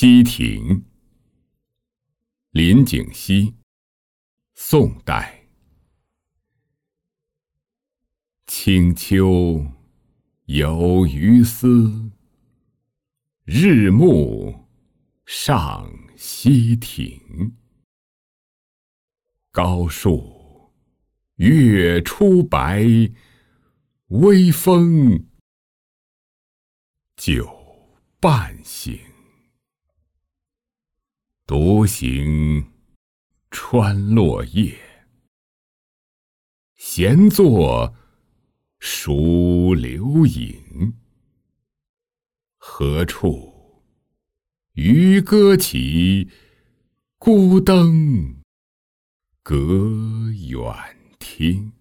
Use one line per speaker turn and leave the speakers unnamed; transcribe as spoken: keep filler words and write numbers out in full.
西亭，林景熙，宋代。清秋有鱼丝，日暮上西亭。高树月出白，微风酒半醒。独行穿落叶，闲坐数流影。何处渔歌起，孤灯隔远听。